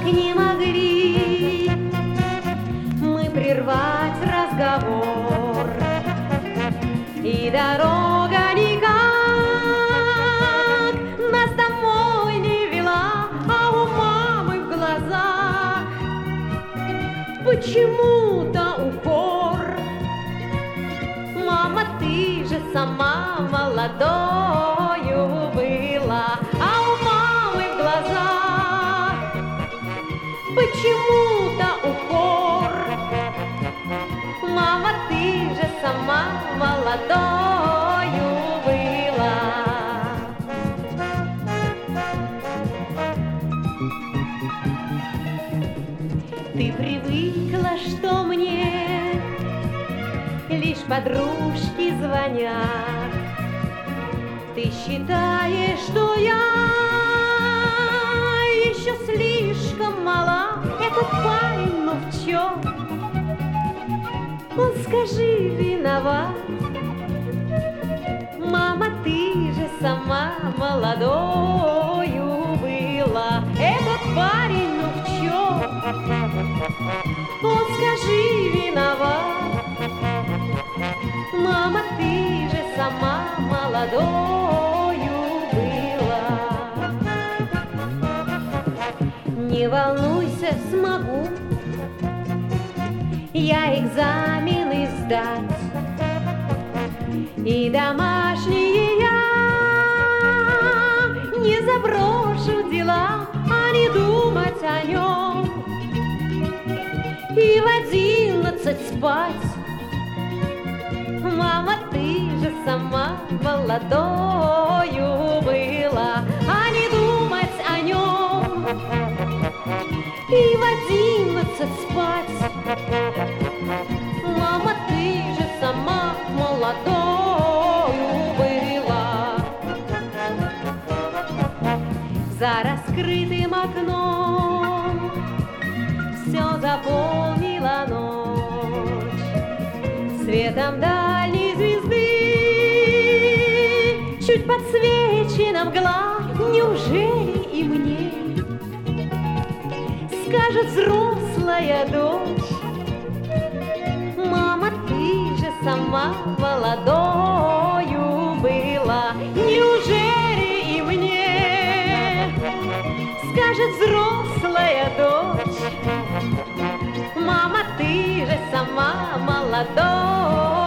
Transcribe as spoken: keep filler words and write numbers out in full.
никак не могли мы прервать разговор, и дорога никак нас домой не вела, а у мамы в глазах почему-то укор. Мама, ты же сама молодою была, а у мамы в глазах почему-то укор. Мама, ты же сама молодою была. Ты привыкла, что мне лишь подружки звонят. Ты считаешь, что я еще слишком мала. Этот парень, ну в чем? Он, скажи, виноват. Мама, ты же сама молодою была. Этот парень, ну в чем? Он, скажи, виноват. Мама, ты же сама молодою была. Не волнуйся, смогу я экзамены сдать, и домашние я не заброшу дела, а не думать о нем, и в одиннадцать спать. Мама, ты же сама молодою была, а не думать о нем, и в одиннадцать спать. Мама, ты же сама молодою была. За раскрытым окном все заполнила ночь светом дальней звезды. Чуть подсвечена мгла, неужели и мне скажет взрослая дочь? Мама, ты же сама молодою была. Неужели и мне скажет взрослая дочь? Мама, ты же сама молодой.